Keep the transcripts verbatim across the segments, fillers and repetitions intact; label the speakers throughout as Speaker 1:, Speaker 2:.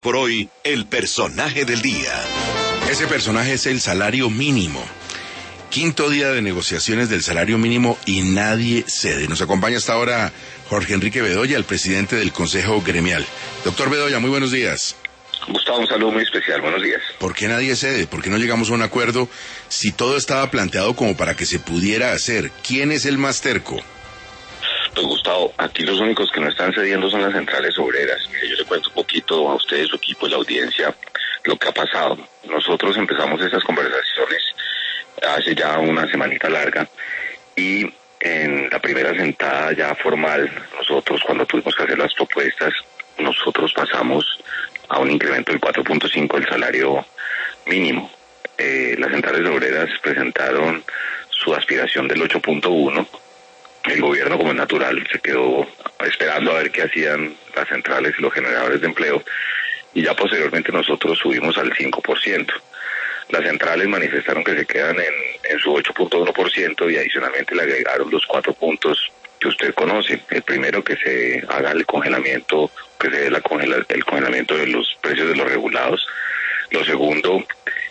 Speaker 1: Por hoy, el personaje del día.
Speaker 2: Ese personaje es el salario mínimo. Quinto día de negociaciones del salario mínimo y nadie cede. Nos acompaña hasta ahora Jorge Enrique Bedoya, el presidente del Consejo Gremial. Doctor Bedoya, muy buenos días.
Speaker 3: Gustavo, un saludo muy especial, buenos días.
Speaker 2: ¿Por qué nadie cede? ¿Por qué no llegamos a un acuerdo si todo estaba planteado como para que se pudiera hacer? ¿Quién es el más terco?
Speaker 3: Pues Gustavo, aquí los únicos que no están cediendo son las centrales obreras. Mire, yo le cuento un poquito a ustedes, su equipo y la audiencia, lo que ha pasado. Nosotros empezamos esas conversaciones hace ya una semanita larga y en la primera sentada ya formal, nosotros cuando tuvimos que hacer las propuestas, nosotros pasamos a un incremento del cuatro punto cinco del salario mínimo. Eh, las centrales obreras presentaron su aspiración del ocho punto uno. El gobierno, como es natural, se quedó esperando a ver qué hacían las centrales y los generadores de empleo, y ya posteriormente nosotros subimos al cinco por ciento. Las centrales manifestaron que se quedan en, en su ocho punto uno por ciento y adicionalmente le agregaron los cuatro puntos que usted conoce. El primero, que se haga el congelamiento, que se dé la congela, el congelamiento de los precios de los regulados. Lo segundo,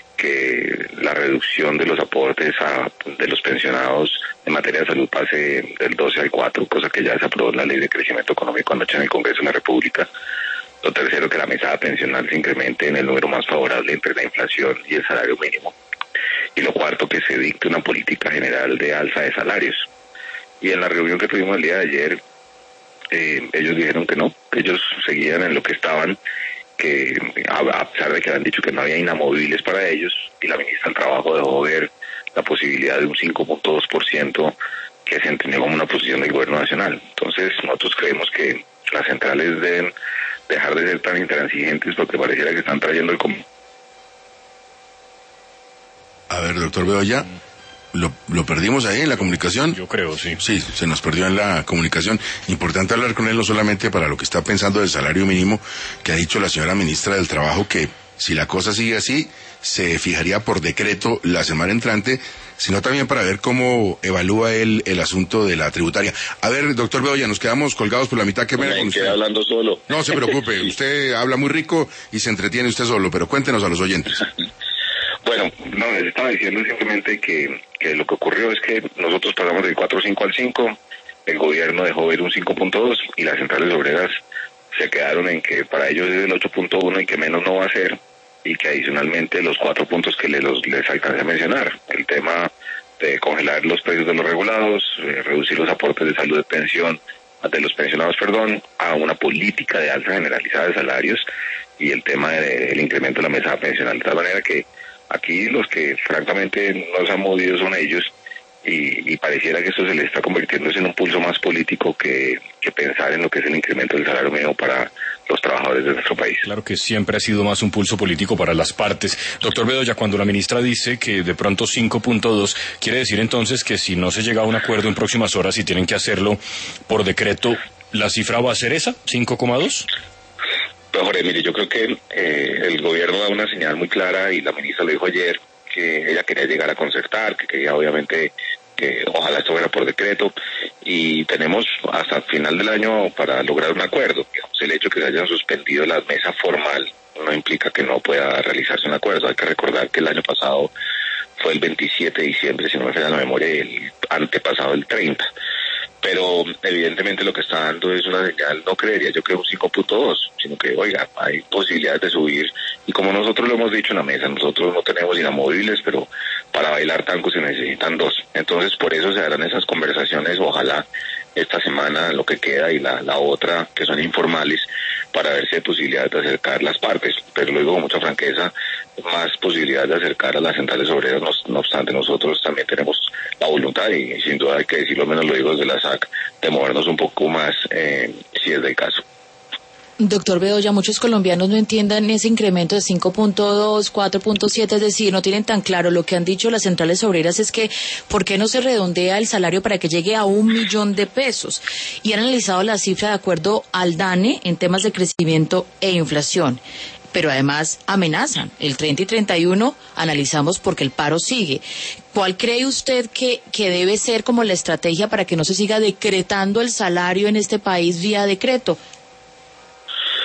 Speaker 3: que la reducción de los aportes a, de los pensionados en materia de salud pase del doce al cuatro, cosa que ya se aprobó en la Ley de Crecimiento Económico anoche en el Congreso de la República. Lo tercero, que la mesada pensional se incremente en el número más favorable entre la inflación y el salario mínimo. Y lo cuarto, que se dicte una política general de alza de salarios. Y en la reunión que tuvimos el día de ayer, eh, ellos dijeron que no, que ellos seguían en lo que estaban, que a pesar de que habían dicho que no había inamovibles para ellos, y la ministra del Trabajo dejó ver la posibilidad de un cinco punto dos por ciento que se entendió como una posición del gobierno nacional. Entonces nosotros creemos que las centrales deben dejar de ser tan intransigentes, porque pareciera que están trayendo el... Com-
Speaker 2: A ver, doctor Bedoya, ¿lo, ¿lo perdimos ahí en la comunicación?
Speaker 4: Yo creo, sí.
Speaker 2: Sí, se nos perdió en la comunicación. Importante hablar con él no solamente para lo que está pensando del salario mínimo, que ha dicho la señora ministra del Trabajo que si la cosa sigue así, se fijaría por decreto la semana entrante, sino también para ver cómo evalúa él el asunto de la tributaria. A ver, doctor Bedoya, nos quedamos colgados por la mitad. ¿Qué pena con usted?
Speaker 3: hablando solo.
Speaker 2: No se preocupe,
Speaker 3: Sí.
Speaker 2: Usted habla muy rico y se entretiene usted solo, pero cuéntenos a los oyentes.
Speaker 3: Bueno, no, les estaba diciendo simplemente que, que lo que ocurrió es que nosotros pasamos del cuatro punto cinco al cinco, el gobierno dejó ver un cinco punto dos y las centrales obreras se quedaron en que para ellos es el ocho punto uno y que menos no va a ser, y que adicionalmente los cuatro puntos que les, los, les alcancé a mencionar, el tema de congelar los precios de los regulados, eh, reducir los aportes de salud de pensión, de los pensionados, perdón, a una política de alza generalizada de salarios, y el tema del incremento de la mesada pensional, de tal manera que aquí los que francamente no se han movido son ellos, y, y pareciera que esto se le está convirtiéndose en un pulso más político que, que pensar en lo que es el incremento del salario mínimo para los trabajadores de nuestro país.
Speaker 4: Claro que siempre ha sido más un pulso político para las partes. Doctor Bedoya, cuando la ministra dice que de pronto cinco punto dos, ¿quiere decir entonces que si no se llega a un acuerdo en próximas horas y tienen que hacerlo por decreto, la cifra va a ser esa, cinco coma dos?
Speaker 3: Pero Jorge, mire, yo creo que eh, el gobierno da una señal muy clara, y la ministra lo dijo ayer, que ella quería llegar a concertar, que quería obviamente que ojalá esto fuera por decreto, y tenemos hasta el final del año para lograr un acuerdo. Digamos, el hecho de que se hayan suspendido la mesa formal no implica que no pueda realizarse un acuerdo. Hay que recordar que el año pasado fue el veintisiete de diciembre, si no me falla la memoria, y el antepasado el treinta. Pero evidentemente lo que está dando es una señal, no creería yo que un cinco punto dos, sino que, oiga, hay posibilidades de subir, y como nosotros lo hemos dicho en la mesa, nosotros no tenemos inamovibles, pero para bailar tango se necesitan dos. Entonces por eso se harán esas conversaciones, ojalá esta semana, lo que queda, y la, la otra, que son informales, para ver si hay posibilidades de acercar las partes. Pero lo digo con mucha franqueza, más posibilidades de acercar a las centrales obreras, no, no obstante nosotros también tenemos la voluntad, y sin duda hay que decirlo, menos lo digo desde la S A C, de movernos un poco más eh, si es del caso.
Speaker 5: Doctor Bedoya, muchos colombianos no entiendan ese incremento de cinco punto dos, cuatro punto siete, es decir, no tienen tan claro. Lo que han dicho las centrales obreras es que ¿por qué no se redondea el salario para que llegue a un millón de pesos? Y han analizado la cifra de acuerdo al DANE en temas de crecimiento e inflación. Pero además amenazan. El treinta y treinta y uno analizamos porque el paro sigue. ¿Cuál cree usted que, que debe ser como la estrategia para que no se siga decretando el salario en este país vía decreto?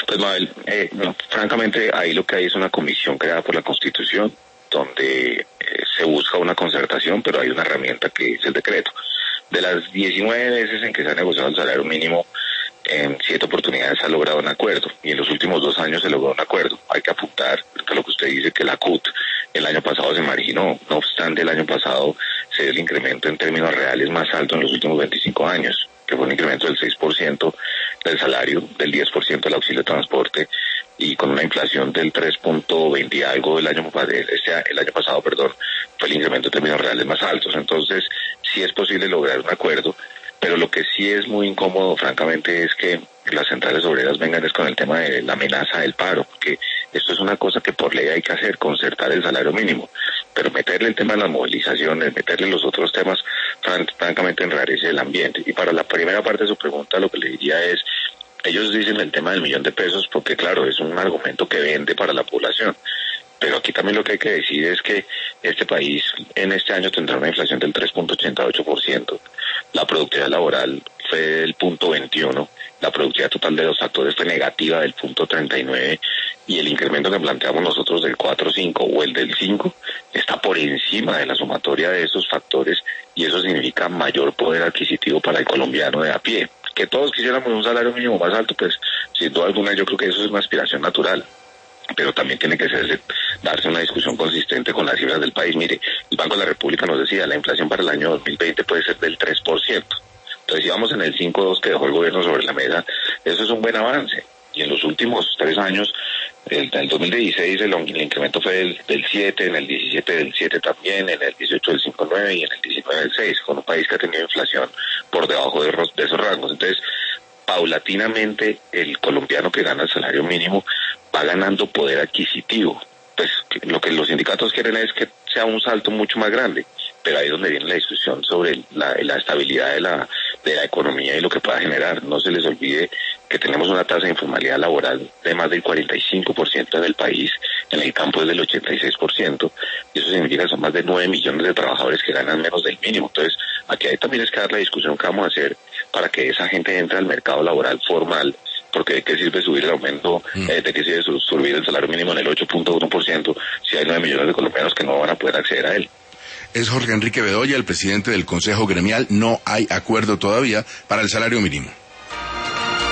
Speaker 3: Pues Mabel, eh, no, francamente ahí lo que hay es una comisión creada por la Constitución donde eh, se busca una concertación, pero hay una herramienta que es el decreto. De las diecinueve veces en que se ha negociado el salario mínimo, en siete oportunidades se ha logrado un acuerdo y en los últimos dos años se logró un acuerdo. Hay que apuntar a lo que usted dice, que la C U T el año pasado se marginó. No obstante, el año pasado se dio el incremento en términos reales más alto en los últimos veinticinco años, que fue un incremento del seis por ciento del salario, del diez por ciento del auxilio de transporte y con una inflación del tres punto veinte y algo el año, este, el año pasado, perdón, fue el incremento en términos reales más altos. Entonces, sí es posible lograr un acuerdo, pero lo que sí es muy incómodo, francamente, es que las centrales obreras vengan es con el tema de la amenaza del paro, porque esto es una cosa que por ley hay que hacer, concertar el salario mínimo, pero meterle el tema de las movilizaciones, meterle los otros temas, fran- francamente enrarece el ambiente. Y para la primera parte de su pregunta, lo que le diría es, ellos dicen el tema del millón de pesos porque, claro, es un argumento que vende para la población. Pero aquí también lo que hay que decir es que este país en este año tendrá una inflación del tres punto ochenta y ocho por ciento. La productividad laboral fue del punto veintiuno, la productividad total de los factores fue negativa del punto treinta y nueve y el incremento que planteamos nosotros del cuatro punto cinco o el del cinco está por encima de la sumatoria de esos factores y eso significa mayor poder adquisitivo para el colombiano de a pie. Que todos quisiéramos un salario mínimo más alto, pues sin duda alguna yo creo que eso es una aspiración natural, pero también tiene que ser, darse una discusión consistente con las cifras del país. Mire, el Banco de la República nos decía, la inflación para el año dos mil veinte puede ser del tres por ciento. Entonces, si vamos en el cinco punto dos que dejó el gobierno sobre la mesa, eso es un buen avance. Y en los últimos tres años, el, en el dos mil dieciséis el, el incremento fue del, del siete, en el diecisiete del siete también, en el dieciocho del cinco punto nueve y en el diecinueve del seis, con un país que ha tenido inflación por debajo de, de esos rangos. Entonces, paulatinamente, el colombiano que gana el salario mínimo va ganando poder adquisitivo. Pues lo que los sindicatos quieren es que sea un salto mucho más grande, pero ahí es donde viene la discusión sobre la, la estabilidad de la, de la economía y lo que pueda generar. No se les olvide que tenemos una tasa de informalidad laboral de más del cuarenta y cinco por ciento en el país, en el campo es del ochenta y seis por ciento, y eso significa que son más de nueve millones de trabajadores que ganan menos del mínimo. Entonces, aquí hay también es que dar la discusión que vamos a hacer para que esa gente entre al mercado laboral formal, porque ¿de qué sirve subir el aumento, eh, de qué sirve subir el salario mínimo en el ocho punto uno por ciento si hay nueve millones de colombianos que no van a poder acceder a él?
Speaker 2: Es Jorge Enrique Bedoya, el presidente del Consejo Gremial. No hay acuerdo todavía para el salario mínimo.